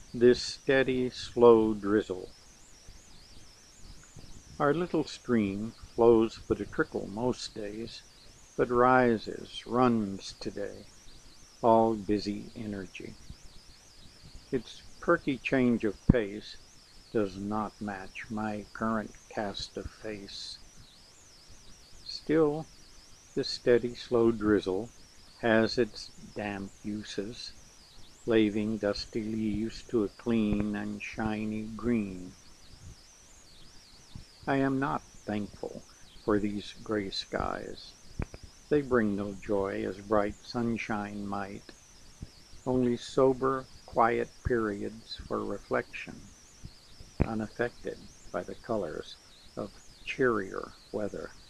This steady, slow drizzle. Our little stream flows but a trickle most days, but rises, runs today, all busy energy. Its perky change of pace does not match my current cast of face. Still, the steady, slow drizzle has its damp uses, laving dusty leaves to a clean and shiny green. I am not thankful for these gray skies. They bring no joy as bright sunshine might, only sober, quiet periods for reflection, unaffected by the colors of cheerier weather.